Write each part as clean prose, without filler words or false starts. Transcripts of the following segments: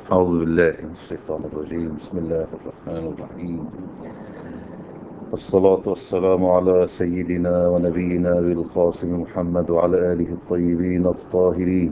أعوذ بالله من الشيطان الرجيم. بسم الله الرحمن الرحيم. الصلاة والسلام على سيدنا ونبينا بالقاسم محمد وعلى آله الطيبين الطاهرين.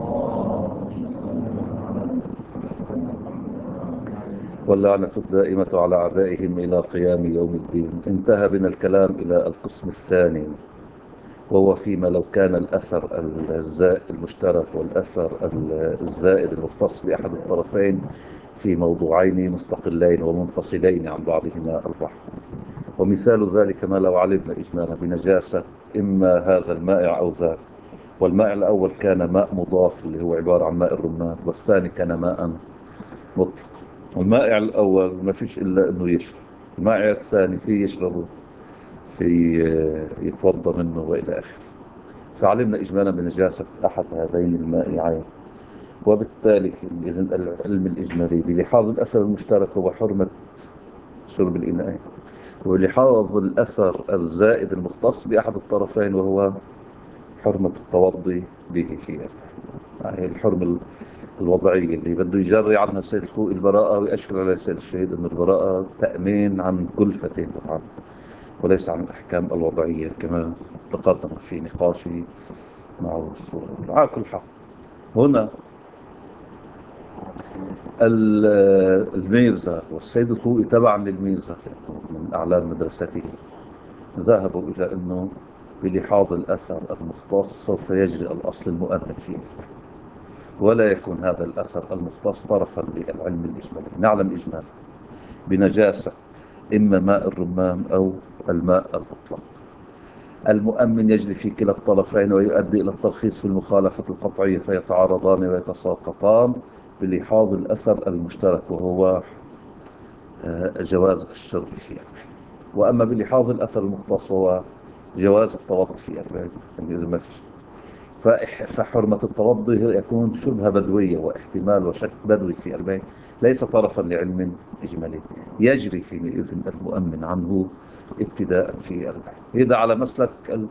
واللعنة الدائمة على أعدائهم إلى قيام يوم الدين. انتهى بنا الكلام إلى القسم الثاني، وهو فيما لو كان الأثر الزائد المشترك والأثر الزائد المختص بأحد الطرفين في موضوعين مستقلين ومنفصلين عن بعضهما البعض. ومثال ذلك ما لو علمنا إجمالا بنجاسة إما هذا المائع أو ذاك، والمائع الأول كان ماء مضاف اللي هو عبارة عن ماء الرمان، والثاني كان ماء مطلق. المائع الأول ما فيش إلا أنه يشرب، المائع الثاني فيه يشربه، في يتوضا منه وإلى آخره. فعلمنا إجمالا بنجاسة أحد هذين المائعين، وبالتالي إذن العلم الإجمالي بلحاظ الأثر المشترك هو حرمة شرب الإناء، ولحاظ الأثر الزائد المختص بأحد الطرفين وهو حرمة التوضي به فيها. يعني الحرمة الوضعية اللي بده يجري عنها السيد الخوئي البراءة، ويأشكر على السيد الشهيد أن البراءة تأمين عن كلفة طبعا، وليس عن الأحكام الوضعية كما تقدم في نقاشي مع الصورة. على كل حال، هنا الميرزا والسيد الخوئي تبعا للميرزا من أعلام مدرسته ذهبوا إلى أنه بلحاظ الأثر المختص سوف يجري الأصل المؤمن فيه، ولا يكون هذا الأثر المختص طرفا للعلم الإجمالي. نعلم إجمالا بنجاسة إما ماء الرمان أو الماء المطلق. المؤمن يجري في كلا الطرفين ويؤدي إلى الترخيص في المخالفة القطعية، فيتعارضان ويتساقطان بلحاظ الأثر المشترك وهو جواز الشرب فيه. وأما بلحاظ الأثر المختص وهو جواز التوضي في أربعين، يعني إذا ما فيش فحرمة التوضي يكون شبهة بدوية واحتمال وشك بدوي في أربعين، ليس طرفا لعلم إجمالي يجري في إذن المؤمن عنه ابتداء في أربعين. إذا على مسلك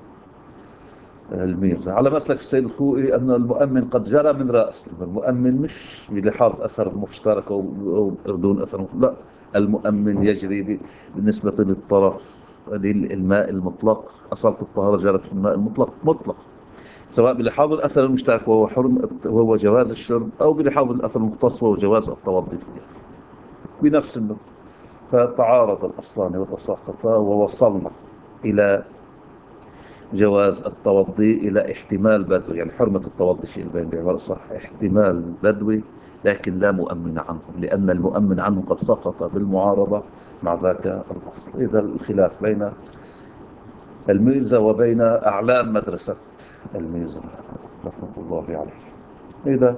الميرزا، على مسلك السيد الخوئي أن المؤمن قد جرى من رأس المؤمن مش بلحاظ أثر مشترك أو دون أثر، لا، المؤمن يجري بالنسبة للطرف الماء المطلق. أصالة الطهارة جرت في الماء المطلق مطلق، سواء بلحاظ الأثر المشترك وهو حرم وهو جواز الشرب، أو بلحاظ الأثر المختص وهو جواز التوضي فيه بنفس النقطة. فتعارض الأصلان وتساقطا، ووصلنا إلى جواز التوضي إلى احتمال بدوي، يعني حرمة التوضي في البين بعبارة صح احتمال بدوي، لكن لا مؤمن عنه، لأن المؤمن عنه قد سقط بالمعارضة مع ذاك الأصل. إذا الخلاف بين الميرزا وبين أعلام مدرسة الميرزا رحمة الله عليه. إذا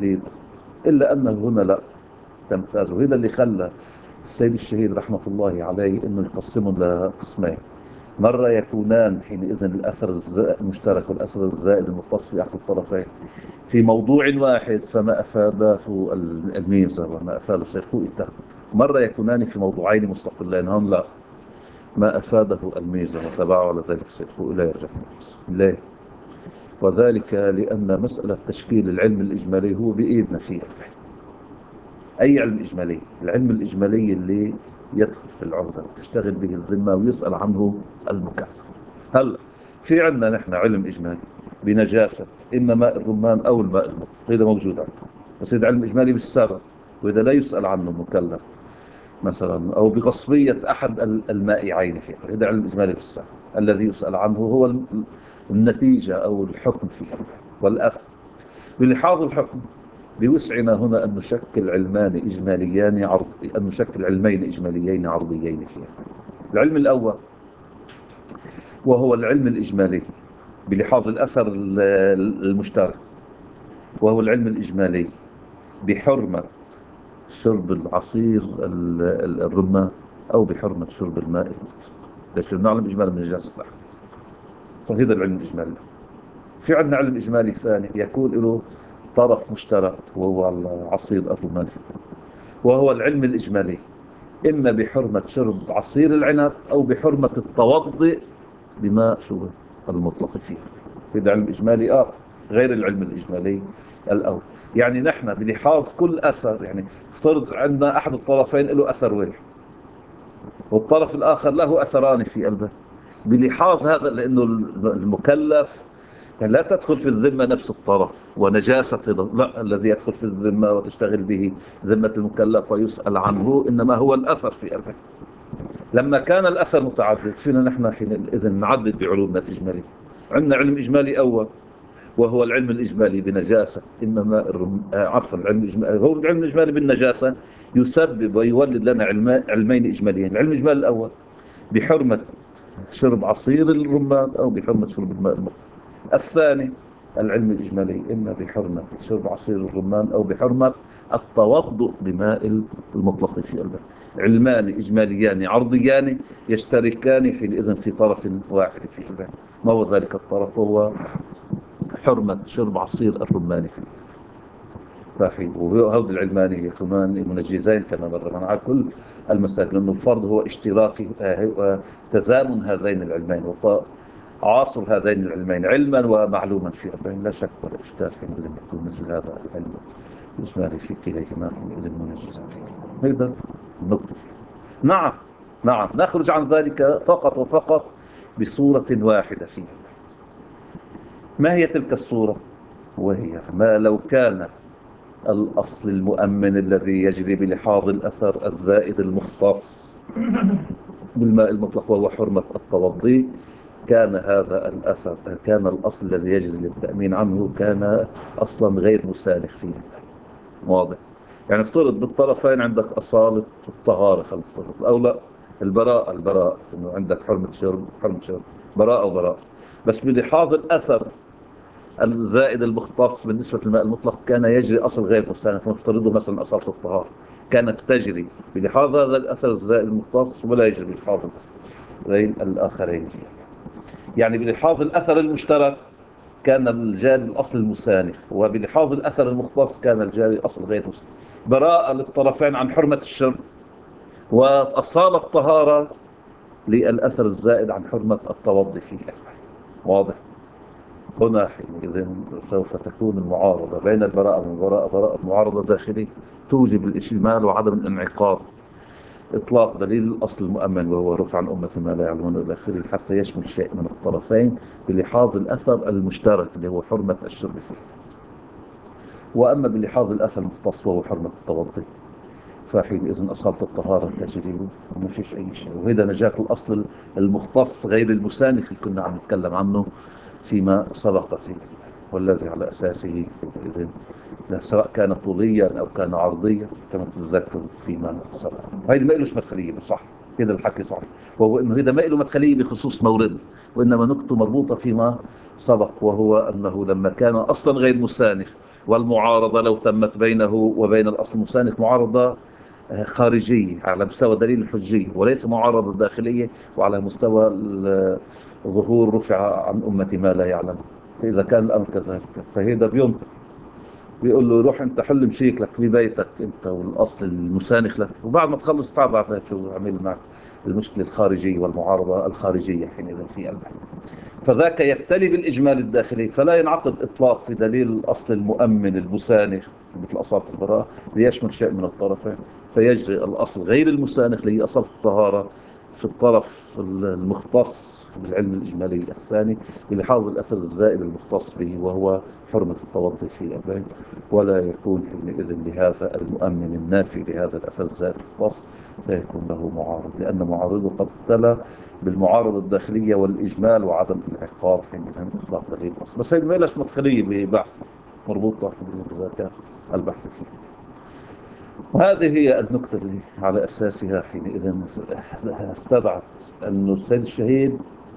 إلا أن هنا لا تمتاز، وهذا اللي خلى السيد الشهيد رحمة الله عليه أنه يقسمهم لقسمين. مرة يكونان حينئذ الأثر المشترك والأثر الزائد المختص بأحد الطرفين في موضوع واحد، فما أفاده الميزة وما أفاده الشيخ اتهم. مرة يكونان في موضوعين مستقلين، هم لا، ما أفاده الميزة وتبعه على ذلك الشيخ لا يرجع ليه؟ وذلك لأن مسألة تشكيل العلم الإجمالي هو بإيدنا فيه. أي علم إجمالي؟ العلم الإجمالي اللي يدخل في العهدة وتشتغل به الذمة ويسأل عنه المكلف. هل في عندنا نحن علم إجمالي بنجاسة إما ماء الرمان أو الماء المطلق، هذا موجود عندنا، بس هذا علم إجمالي بالسابق، وإذا لا يسأل عنه المكلف مثلا، أو بغصبية أحد المائعين فيه، هذا علم إجمالي بالسابق. الذي يسأل عنه هو النتيجة أو الحكم فيه والأثر. بلحاظ الحكم بوسعنا هنا أن نشكل علمان إجماليان أن نشكل علمين إجماليين عرضيين فيها. العلم الأول وهو العلم الإجمالي بلحاظ الأثر المشترك، وهو العلم الإجمالي بحرمة شرب العصير الرمان أو بحرمة شرب الماء المطلق. ليش نعلم إجمالا من الجنس الأحد، فهذا العلم الإجمالي. في عندنا علم إجمالي ثاني يكون له طرف مشترك وهو العصير الرمان، وهو العلم الإجمالي إما بحرمة شرب عصير العنب أو بحرمة التوضئ بماء شو المطلق فيه. هذا علم إجمالي آخر غير العلم الإجمالي الأول. يعني نحن بلحاظ كل أثر، يعني افترض عندنا أحد الطرفين له أثر واحد والطرف الآخر له أثران في قلبه، بلحاظ هذا لأنه المكلف يعني لا تدخل في الذمة نفس الطرف ونجاسة لا، الذي يدخل في الذمة وتشتغل به ذمة المكلف ويسأل عنه إنما هو الأثر في قلبه. لما كان الأثر متعدد فينا نحن حينئذ نعدد بعلومنا الإجمالية. عندنا علم إجمالي أول وهو العلم الإجمالي بنجاسة، إنما عفوا العلم الإجمالي هو العلم الإجمالي بالنجاسة يسبب ويولد لنا علمين إجماليين. العلم الإجمالي الأول بحرمة شرب عصير الرمان أو بحرمة شرب الماء المطلق. الثاني العلم الإجمالي إما بحرمة شرب عصير الرمان أو بحرمة التوضؤ بماء المطلق في الماء. علمان إجماليان عرضيان يشتركان حينئذ في طرف واحد في الماء. ما هو ذلك الطرف؟ هو حرمة شرب عصير الرمان في فاحين. وهذه العلمانية كمان منجزين كما مر معنا على كل المسائل، لأنه الفرض هو اشتراك تزامن هذين العلمين وعاصر هذين العلمين علما ومعلوما في أربعين. لا شك ولا إشكال في أن يكون مثل هذا العلم الإجمالي في كليهما من المنجزين فيه. هذا النقطة. نعم نعم، نخرج عن ذلك فقط وفقط بصورة واحدة فيه. ما هي تلك الصورة؟ وهي ما لو كان الأصل المؤمن الذي يجري بلحاظ الأثر الزائد المختص بالماء المطلق وهو حرمة التوضي، كان هذا الأثر، كان الأصل الذي يجري للتأمين عنه كان أصلا غير مسالخ فيه. واضح؟ يعني افترض بالطرفين عندك أصالة الطهارة، خلينا نفترض، أو لا البراءة إنه عندك حرمة شرب براءة وبراءة، بس بلحاظ الأثر الزائد المختص بالنسبة للماء المطلق كان يجري أصل غير مستأنف. نفترضه مثلا أصالة الطهارة كانت تجري بلحاظ هذا الأثر الزائد المختص ولا يجري بلحاظ غير الآخرين. يعني بلحاظ الأثر المشترك كان الجاري الأصل المسانف، وبلحاظ الأثر المختص كان الجاري أصل غير مسانف. براءة للطرفين عن حرمة الشرب، وأصالة الطهارة للأثر الزائد عن حرمة التوضي فيه. واضح؟ هنا حينئذ سوف تكون المعارضة بين البراءة والبراءة براءة معارضة داخلية توجب الإشمال وعدم الانعقاد، إطلاق دليل الأصل المؤمن وهو رفع عن أمة ما لا يعلمون إلى آخره، حتى يشمل شيء من الطرفين بلحاظ الأثر المشترك اللي هو حرمة الشرب فيه. وأما بلحاظ الأثر المختص وهو حرمة التوضي، فحينئذ أصالة الطهارة تجري وما فيش أي شيء. وهذا نجاة الأصل المختص غير المسانخ اللي كنا عم نتكلم عنه فيما سبق فيه، والذي على أساسه إذن سواء كان طوليا أو كان عرضيا كما تتذكر فيما سبق. هذا ما إلوش مدخلية صح، هذا الحكي صح، وهو إنه هذا ما إله مدخلية بخصوص مورد، وإنما نقطة مربوطة فيما سبق، وهو أنه لما كان أصلا غير مسانخ، والمعارضة لو تمت بينه وبين الأصل المسانخ معارضة خارجية على مستوى دليل الحجية وليس معارضة داخلية، وعلى مستوى ظهور رفع عن أمة ما لا يعلم. فإذا كان الأمر كذلك فهذا بينطق بيقول له روح انت حل مشيكلك ببيتك انت والاصل المسانخ لك، وبعد ما تخلص تعال بعد شو عمل معك المشكله الخارجيه والمعارضه الخارجيه حينئذ في قلبك. فذاك يبتلي بالاجمال الداخلي، فلا ينعقد اطلاق في دليل الاصل المؤمن المسانخ مثل اصاله البراءه ليشمل شيء من الطرفين، فيجري الاصل غير المسانخ اللي هي اصاله الطهاره في الطرف المختص بالعلم الإجمالي الثاني بلحاظ الأثر الزائد المختص به وهو حرمة التوضي في البيت، ولا يكون حينئذ لهذا المؤمن النافي لهذا الأثر الزائد المختص لا يكون له معارض، لأن معارضه قد ابتلى بالمعارضة الداخلية والإجمال وعدم الانعقاد حينئذ إطلاق دليل الأصل. بس هذه ما لهاش مدخلية ببحث مربوطة بذاك البحث فيه. وهذه هي النقطة اللي على أساسها حينئذ استدعت أن السيد الشهيد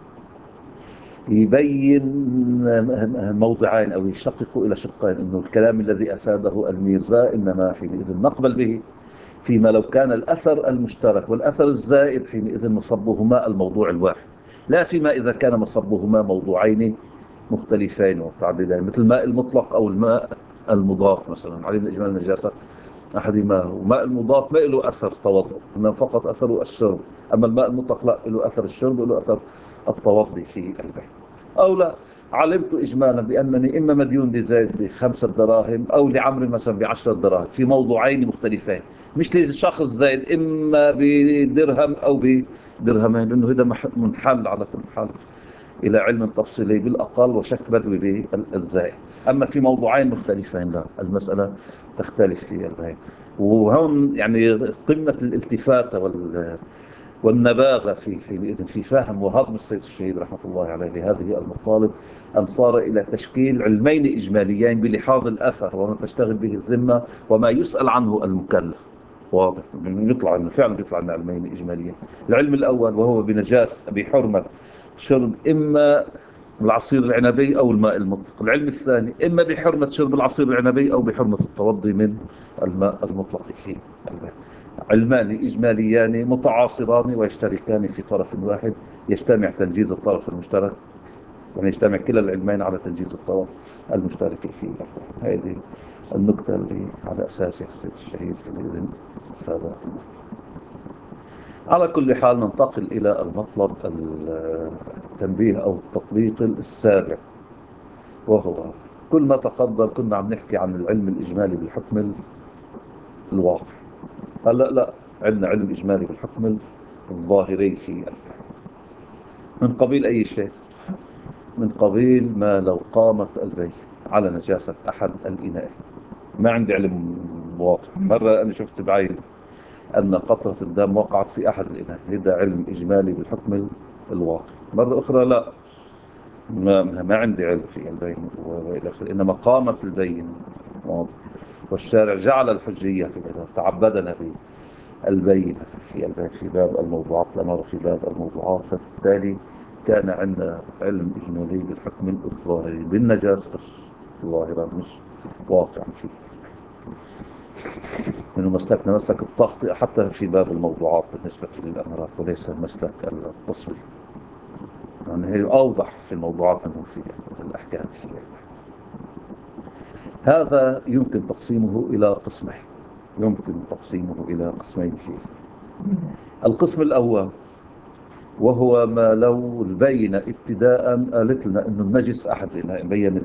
يبين موضعين أو يشقق إلى شقين، أنه الكلام الذي أفاده الميرزا إنما حينئذ نقبل به فيما لو كان الأثر المشترك والأثر الزائد حينئذ مصبهما الموضوع الواحد، لا فيما إذا كان مصبهما موضوعين مختلفين ومتعددين مثل الماء المطلق أو الماء المضاف مثلا علم إجمال النجاسة أحدهما. وماء المضاف ما له أثر توضؤ إنما فقط أثره الشرب، أما الماء المطلق لا له أثر الشرب وله أثر التوضي في البيت. أو لا علمت إجمالا بأنني إما مديون لزيد ب5 دراهم أو لعمرو مثلا ب10 دراهم في موضوعين مختلفين، مش لشخص زيد إما بدرهم أو بدرهمين، لأنه هذا منحل على كل حال إلى علم تفصيلي بالأقل وشك بدوي بالزائد. أما في موضوعين مختلفين لا، المسألة تختلف في البيان. وهون يعني قمة الالتفاتة والنباغة في فهم وهضم السيد الشهيد رحمة الله عليه لهذه المطالب، أن صار إلى تشكيل علمين إجماليين بلحاظ الأثر وما تشتغل به الذمة وما يسأل عنه المكلف. واضح يطلع انه فعلا بيطلع لنا علمين اجماليين. العلم الاول وهو بحرمه شرب اما العصير العنبي او الماء المطلق. العلم الثاني اما بحرمه شرب العصير العنبي او بحرمه التوضي من الماء المطلق فيه. علمان اجماليان متعاصران ويشتركان في طرف واحد، يجتمع تنجيز الطرف المشترك، يعني يجتمع كلا العلمين على تنجيز الطرف المشترك فيه. هذه النقطة اللي على أساسها السيد الشهيد في هذا. على كل حال ننتقل إلى المطلب التنبيه أو التطبيق السابع، وهو كل ما تقدم كنا عم نحكي عن العلم الإجمالي بالحكم الواقع. هلا لا، عندنا علم إجمالي بالحكم الظاهري في من قبيل أي شيء، من قبيل ما لو قامت البيت على نجاسة أحد الإناء. ما عندي علم واضح. مرة أنا شفت بعين أن قطرة الدم وقعت في أحد الإناء، هذا علم إجمالي بالحكم الواقع. مرة أخرى لا، ما عندي علم في البين وإلى آخره، إنما قامت البين واضح. والشارع جعل الحجية في هذا، تعبدنا بالبين في البين في باب الموضوعات الأمر في باب الموضوعات. فبالتالي كان عندنا علم إجمالي بالحكم الظاهري بالنجاسة بس ظاهرا مش واقعا فيه، إنه مسلكنا مسلك التخطئة حتى في باب الموضوعات بالنسبة للأمراض وليس مسلك التصوير، يعني هي أوضح في الموضوعات منه في الأحكام فيها. هذا يمكن تقسيمه إلى قسمين، يمكن تقسيمه إلى قسمين فيه. القسم الأول وهو ما لو البينة ابتداء قالت لنا إنه النجس أحد الإناء، بيّنت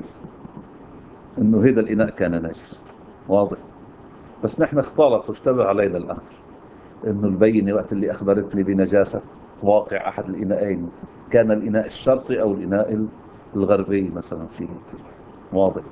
إنه هذا الإناء كان نجس واضح، بس نحن اختلط واشتبه علينا الأمر إنه البينة وقت اللي أخبرتني بنجاسة واقع أحد الإناءين كان الإناء الشرقي أو الإناء الغربي مثلا فيه واضح.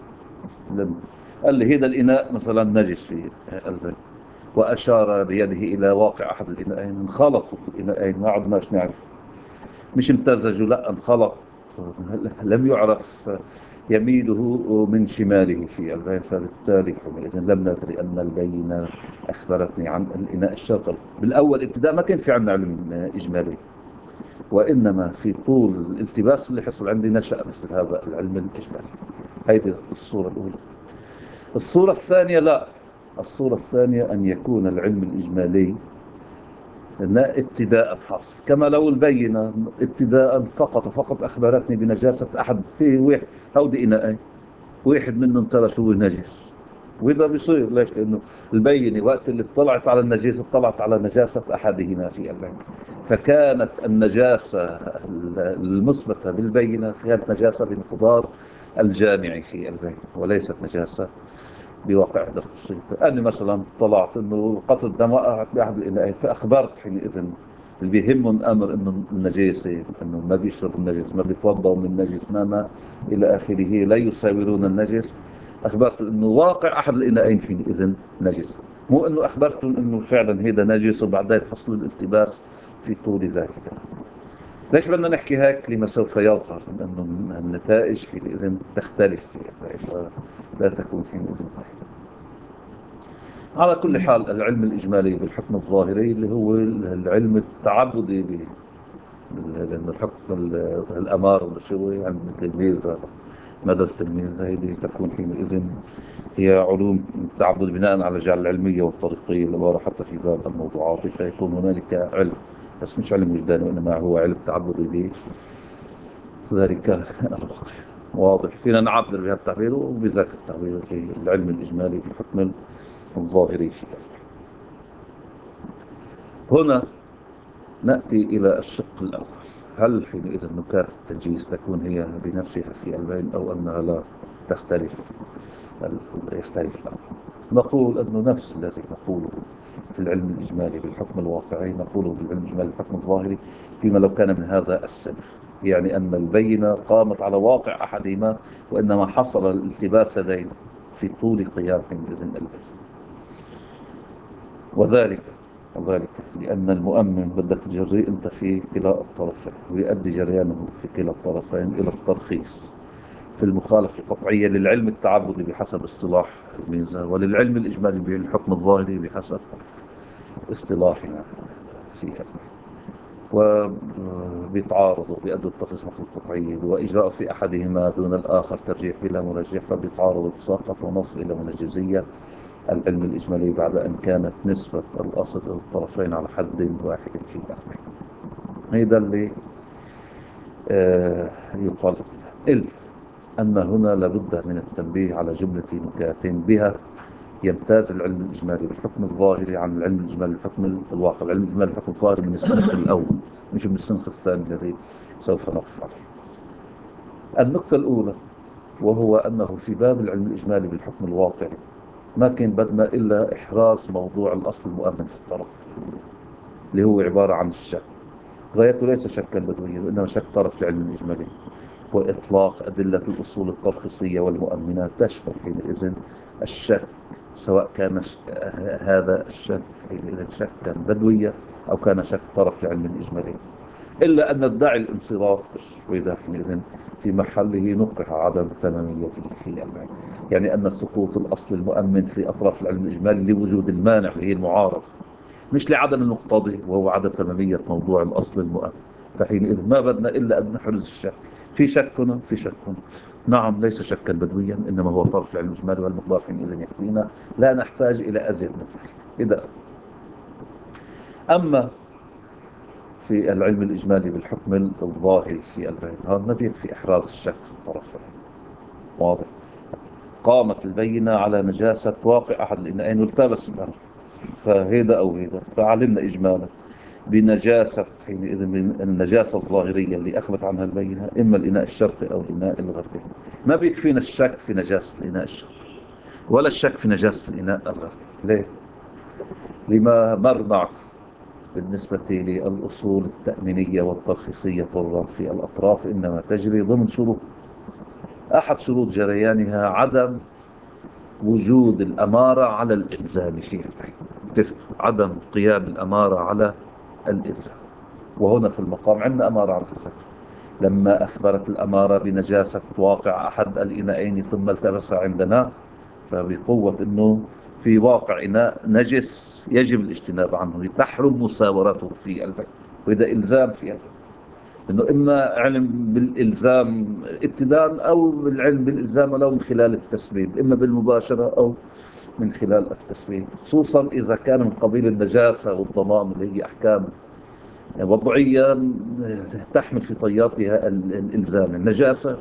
قال لي هذا الإناء مثلا نجس فيه البيت، وأشار بيده إلى واقع أحد الإناءين، انخلطوا الإناءين ما عدناش نعرف، مش امتزجوا لا انخلط، لم يعرف يميله من شماله في البيت. فبالتالي إذن لم ندري أن البينة أخبرتني عن الإناء الشرقي. بالأول ابتداء ما كان في عندنا علم إجمالي، وإنما في طول الالتباس اللي حصل عندي نشأ مثل هذا العلم الإجمالي. هذه الصورة الأولى. الصورة الثانية لا، الصورة الثانية أن يكون العلم الإجمالي ابتداء حاصل، كما لو البينة ابتداء فقط أخبرتني بنجاسة أحد في واحد هودي إناءين، واحد منهم ترى شو نجس. وإذا بيصير ليش؟ لأنه البينة وقت اللي اطلعت على النجاسة اطلعت على نجاسة أحدهما في البينة، فكانت النجاسة المثبتة بالبينة كانت نجاسة بمقدار الجامع في البينة وليست نجاسة بواقع الخصوصية. أنا مثلا طلعت أنه قطر الدم وقعت بأحد الإناءين، فأخبرت حينئذ اللي بيهمهم أمر أنه النجاسة، أنه ما بيشربوا النجس، ما بيتوضعوا من النجس، ما إلى آخره، لا يساورون النجس. أخبرت أنه واقع أحد الإناءين حينئذ نجس، مو أنه أخبرتهم أنه فعلا هذا نجس وبعدين حصل الالتباس في طول ذلك. ليش بدنا نحكي هيك؟ لما سوف يظهر أنه النتائج حينئذ تختلف، لا تكون حينئذ واحدة. على كل حال العلم الإجمالي بالحكم الظاهري اللي هو العلم التعبدي به، لأن الحكم الأمار والشوي عند التلميذ مدرسة التلميذ هذه تكون حينئذ هي علوم التعبد بناء على جعل العلمية والطريقية اللي ورا حتى في باب الموضوعات، فيكون هنالك علم بس مش علم وجداني وإنما هو علم تعبدي به ذلك الوقت. واضح فينا نعبر بهذا التعبير وبذاك التعبير في العلم الإجمالي بالحكم الظاهري. هنا نأتي إلى الشق الأول. هل حينئذ نكات التجهيز تكون هي بنفسها في البين أو أنها لا تختلف؟ يختلف الأمر. نقول أنه نفس الذي نقوله في العلم الإجمالي بالحكم الواقعي نقوله بالعلم الإجمالي بالحكم الظاهري، فيما لو كان من هذا السبب، يعني أن البينة قامت على واقع أحدهما، وإنما حصل الالتباس لدينا في طول قيام حينئذ البينة. وذلك لأن المؤمن بدك تجريه أنت في كلا الطرفين، ويؤدي جريانه في كلا الطرفين إلى الترخيص في المخالفة القطعية للعلم التعبدي بحسب اصطلاح الميزان، وللعلم الإجمالي بالحكم الظاهري بحسب اصطلاحنا فيها، وبيتعارضوا بيأدوا الترخيص المخالفة القطعية، وإجراء في أحدهما دون الآخر ترجيح بلا مرجح، فبيتعارضوا بساقط ونصل إلى منجزية العلم الإجمالي بعد أن كانت نسبة الأصل للطرفين على حد واحد في الأخر. هذا اللي يقال إلا أن هنا لابد من التنبيه على جملة نكات بها يمتاز العلم الإجمالي بالحكم الظاهري عن العلم الإجمالي بالحكم الواقع. العلم الإجمالي بالحكم الظاهري من السنخ الأول، مش من السنخ الثاني الذي سوف نقف عليه. النقطة الأولى وهو أنه في باب العلم الإجمالي بالحكم الواقعي ما كان بدنا إلا إحراز موضوع الأصل المؤمن في الطرف، اللي هو عبارة عن الشك. غايته ليس شكا بدويا، وإنما شك طرف العلم الإجمالي، وإطلاق أدلة الأصول الترخيصية والمؤمنات تشمل حينئذ الشك، سواء كان هذا الشك حينئذ شكا بدويا أو كان شك طرف العلم الإجمالي، إلا أن ندعي الانصراف وإذا حينئذ في محله نقح عدم تماميته في العلم، يعني أن سقوط الأصل المؤمن في أطراف العلم الإجمالي لوجود المانع اللي هي المعارض، مش لعدم المقتضي وهو عدم تمامية موضوع الأصل المؤمن. فحينئذ ما بدنا إلا أن نحرز الشك. في شك هنا، في شك هنا. نعم ليس شكا بدويا، إنما هو طرف العلم الإجمالي والمقدار حينئذ يكفينا، لا نحتاج إلى أزيد من ذلك. إذا أما في العلم الإجمالي بالحكم الظاهري في البين، هذا ما بيكفي إحراز الشك في الطرفين. واضح؟ قامت البينة على نجاسة واقع أحد الإناءين والتبس الأمر، فهيدا أو هيدا، فعلمنا إجمالا بنجاسة حينئذ من النجاسة الظاهرية اللي أخبت عنها البينة إما الإناء الشرقي أو الإناء الغربي. ما بيكفينا الشك في نجاسة الإناء الشرقي ولا الشك في نجاسة الإناء الغربي. ليه؟ لما مر معكم بالنسبة للأصول التأمينية والترخيصية طرا في الأطراف إنما تجري ضمن شروط. أحد شروط جريانها عدم وجود الأمارة على الإلزام فيها، عدم قيام الأمارة على الإلزام. وهنا في المقام عندنا أمارة على الإلزام، لما أخبرت الأمارة بنجاسة واقع أحد الإناءين ثم التبس عندنا، فبقوة أنه في واقع إناء نجس يجب الاجتناب عنه، تحرم مساورته في البيت، وإذا إلزام في البيت، إنه إما علم بالإلزام ابتداء أو العلم بالإلزام ولو من خلال التسبيب، إما بالمباشرة أو من خلال التسبيب، خصوصا إذا كان من قبيل النجاسة والضمان اللي هي أحكام وضعية تحمل في طياتها الإلزام. النجاسة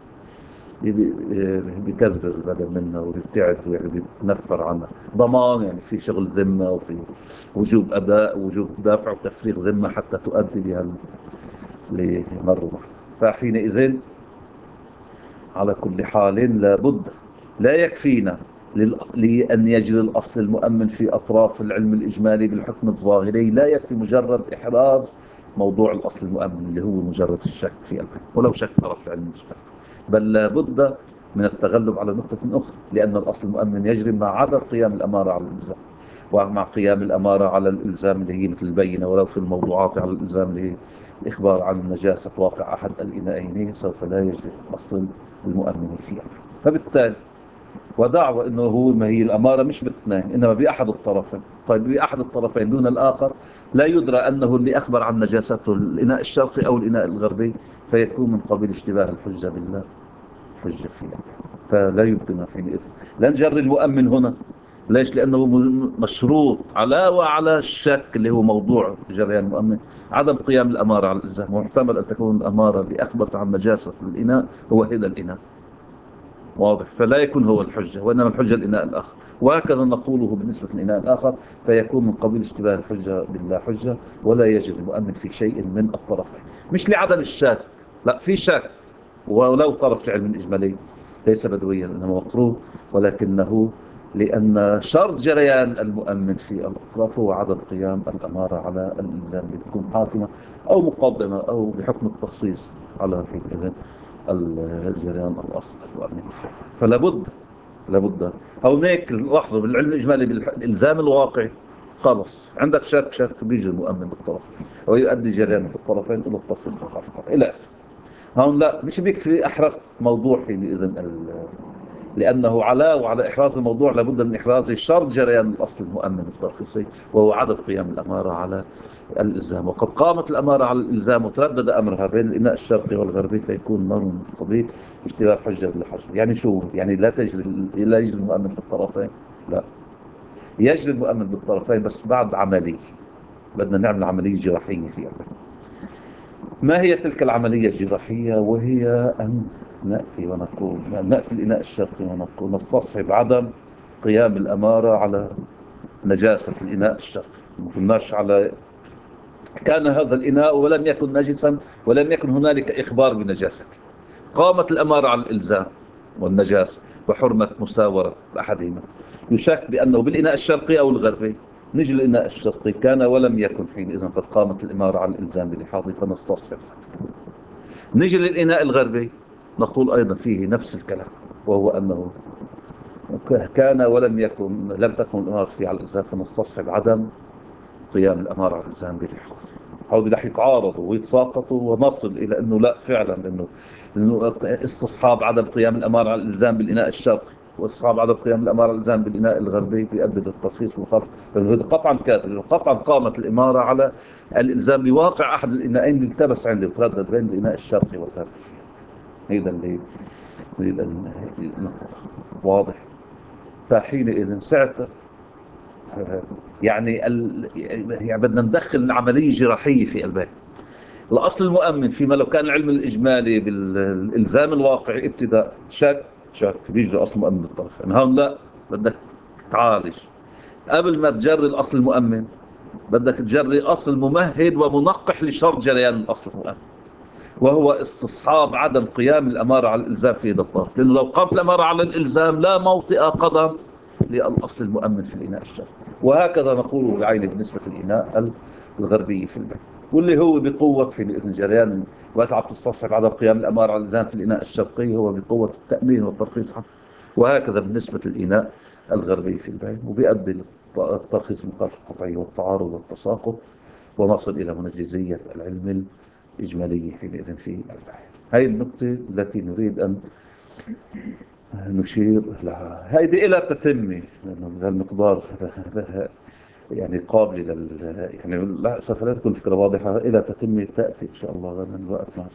بكذب البدن منها وبيبتعد وبيتنفر عنها. ضمان يعني في شغل ذمة وفي وجوب أداء وجوب دافع وتفريغ ذمة حتى تؤدي بها لمرة. فحينئذ على كل حال لابد، لا يكفينا لأن يجري الأصل المؤمن في أطراف العلم الإجمالي بالحكم الظاهري، لا يكفي مجرد إحراز موضوع الأصل المؤمن اللي هو مجرد الشك في البيت ولو شك طرف العلم الإجمالي، بل لابد من التغلب على نقطة أخرى، لأن الأصل المؤمن يجري مع عدم قيام الأمارة على الإلزام، ومع قيام الأمارة على الإلزام اللي هي مثل البينة ولو في الموضوعات على الإلزام اللي هي الإخبار عن نجاسة واقع أحد الإناءين، سوف لا يجري الأصل المؤمن فيها. فبالتالي ودعوة أنه هو ما هي الأمارة مش باثنين إنما بأحد الطرفين. طيب بأحد الطرفين دون الآخر لا يدرى أنه اللي أخبر عن نجاسته الإناء الشرقي أو الإناء الغربي، فيكون من قبيل اشتباه الحجة بالله حجة فيها. فلا يمكن حينئذ لا نجري المؤمن هنا. ليش؟ لأنه مشروط علاوة على الشك اللي هو موضوع جريان المؤمن عدم قيام الأمارة على الإلزام، ومحتمل أن تكون الأمارة اللي أخبرت عن نجاسة الإناء هو هذا الإناء. واضح. فلا يكون هو الحجة، وإنما الحجة الإناء الآخر. وهكذا نقوله بالنسبة للإناء الآخر، فيكون من قبيل اشتباه الحجة باللا حجة، ولا يجب المؤمن في شيء من الطرفين. مش لعدم الشك، لا، في شك، ولو طرف العلم الإجمالي ليس بدويا إنما مكروه، ولكنه لأن شرط جريان المؤمن في الأطراف هو عدم قيام الأمارة على الإلزام، بتكون حاكمة أو مقدمة أو بحكم التخصيص على حينئذ الجريان الأصل المؤمن. فلا بد، لابد هونيك لحظة بالعلم الإجمالي بالإلزام الواقعي، خلص عندك شك بيجي المؤمن بالطرف ويؤدي جريان الطرفين إلى التخصيص والخفقة إلى آخره. هون لا، مش بيكفي أحرزت موضوع حينئذ لأنه وعلى إحراز الموضوع لابد من إحراز شرط جريان الأصل المؤمن الترخيصي، وهو عدم قيام الأمارة على الإلزام. وقد قامت الأمارة على الإلزام وتردد أمرها بين الإناء الشرقي والغربي، فيكون نوع من قبيل اشتباه حجة بالحجة. يعني شو؟ يعني لا يجري المؤمن في الطرفين؟ لا، يجري المؤمن بالطرفين بس بعد عملية. بدنا نعمل عملية جراحية فيها. ما هي تلك العملية الجراحية؟ وهي أن نأتي الإناء الشرقي ونقول نستصحب عدم قيام الأمارة على نجاسة الإناء الشرقي. ما قلناش على كان هذا الإناء ولم يكن نجسا ولم يكن هنالك إخبار بنجاسته، قامت الأمارة على الإلزام والنجاسة وحرمة مساورة أحدهما، يشك بأنه بالإناء الشرقي أو الغربي. نجي الإناء الشرقي كان ولم يكن حينئذ قد قامت الإمارة على الإلزام بلحاظه فنستصحب. نجي للإناء الغربي نقول أيضا فيه نفس الكلام، وهو أنه كان ولم يكن، لم تكن الأمارة فيه على الإلزام فنستصحب عدم قيام الأمارة على الإلزام بلحاظه. هؤلاء رح يتعارضوا ويتساقطوا ونصل إلى أنه لا، فعلا إنه استصحاب عدم قيام الأمارة على الإلزام بالإناء الشرقي واستصحاب عدم قيام الأمارة على الإلزام بالإناء الغربي بيؤدي للترخيص والخفض. قطعا كاتب قطعا قامت الإمارة على الإلزام لواقع أحد الإناءين اللي التبس عندي وتردد بين الإناء الشرقي والغربي. هذا اللي نريد أن نقول. واضح. فحينئذ ساعة يعني بدنا ندخل عملية جراحية في البيت. الأصل المؤمن فيما لو كان العلم الإجمالي بالإلزام الواقعي ابتداء شك بيجري أصل مؤمن بالطرف. يعني هون لا، بدك تعالج قبل ما تجري الأصل المؤمن، بدك تجري أصل ممهد ومنقح لشرط جريان الأصل المؤمن، وهو استصحاب عدم قيام الأمارة على الإلزام في يد الطرف. لأنه لو قامت الأمارة على الإلزام لا موطئ قدم للأصل المؤمن في الإناء الشرقي. وهكذا نقول بعينه بالنسبة للإناء الغربي في البيت، واللي هو بقوة حينئذ جريان وأتعب تستصحب عدم قيام الأمارة على الإلزام في الإناء الشرقي هو بقوة التأمين والترخيص. وهكذا بالنسبة للإناء الغربي في البيت، وبيؤدي للترخيص المخالفة القطعي والتعارض والتساقط، ونصل إلى منجزية العلم الإجمالي حينئذ في البحث. هذه النقطة التي نريد أن نشير لها. هذه إلى تتمة المقدار يعني قابل يعني لا سوف لا تكون فكرة واضحة إلى تتمة تأتي إن شاء الله غدا الوقت.